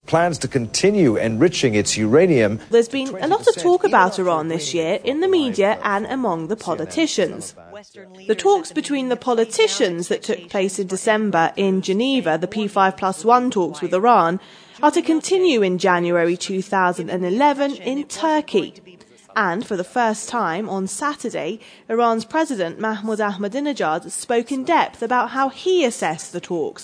plans to continue enriching its uranium. There's been a lot of talk about Iran this year in the media and among the politicians. The talks between the politicians that took place in December in Geneva, the P5+1 talks with Iran, are to continue in January 2011 in Turkey. And for the first time on Saturday, Iran's President Mahmoud Ahmadinejad spoke in depth about how he assessed the talks.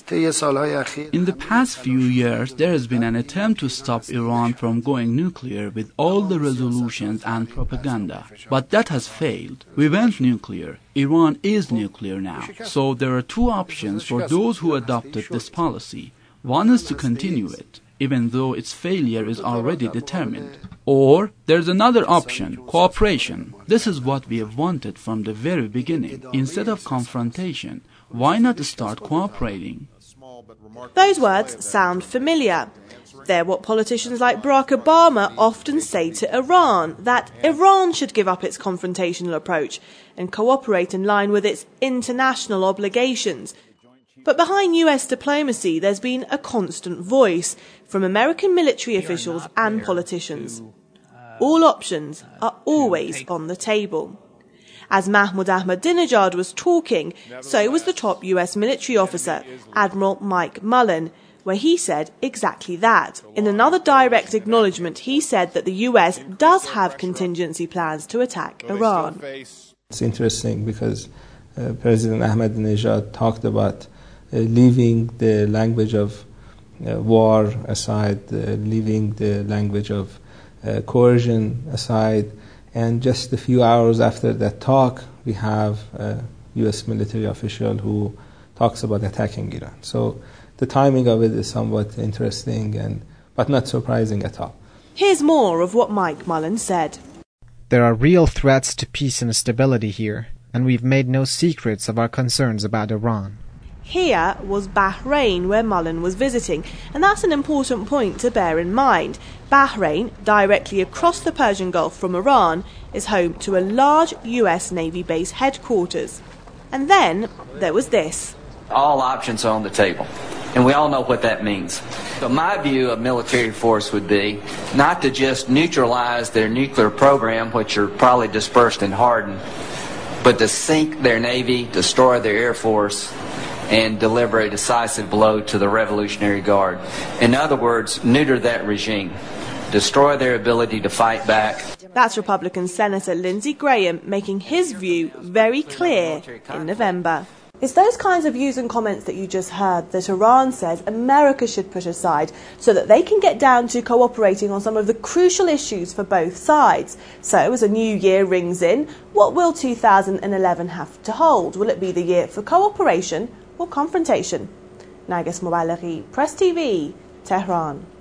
In the past few years, there has been an attempt to stop Iran from going nuclear with all the resolutions and propaganda. But that has failed. We went nuclear. Iran is nuclear now. So there are two options for those who adopted this policy. One is to continue it, even though its failure is already determined. Or there's another option, cooperation. This is what we have wanted from the very beginning. Instead of confrontation, why not start cooperating? Those words sound familiar. They're what politicians like Barack Obama often say to Iran, that Iran should give up its confrontational approach and cooperate in line with its international obligations. But behind US diplomacy, there's been a constant voice from American military officials and politicians. All options are always on the table. As Mahmoud Ahmadinejad was talking, so was the top US military officer, Admiral Mike Mullen, where he said exactly that. In another direct acknowledgement, he said that the US does have contingency plans to attack Iran. It's interesting because President Ahmadinejad talked about leaving the language of war aside, leaving the language of coercion aside, and just a few hours after that talk, we have a U.S. military official who talks about attacking Iran. So the timing of it is somewhat interesting, but not surprising at all. Here's more of what Mike Mullen said. There are real threats to peace and stability here, and we've made no secrets of our concerns about Iran. Here was Bahrain, where Mullen was visiting, and that's an important point to bear in mind. Bahrain, directly across the Persian Gulf from Iran, is home to a large US Navy base headquarters. And then there was this. All options are on the table, and we all know what that means. So my view of military force would be not to just neutralize their nuclear program, which are probably dispersed and hardened, but to sink their Navy, destroy their Air Force, and deliver a decisive blow to the Revolutionary Guard. In other words, neuter that regime, destroy their ability to fight back. That's Republican Senator Lindsey Graham making his view very clear in November. It's those kinds of views and comments that you just heard that Iran says America should put aside so that they can get down to cooperating on some of the crucial issues for both sides. So as a new year rings in, what will 2011 have to hold? Will it be the year for cooperation or confrontation? Narges Mobalaghi, Press TV, Tehran.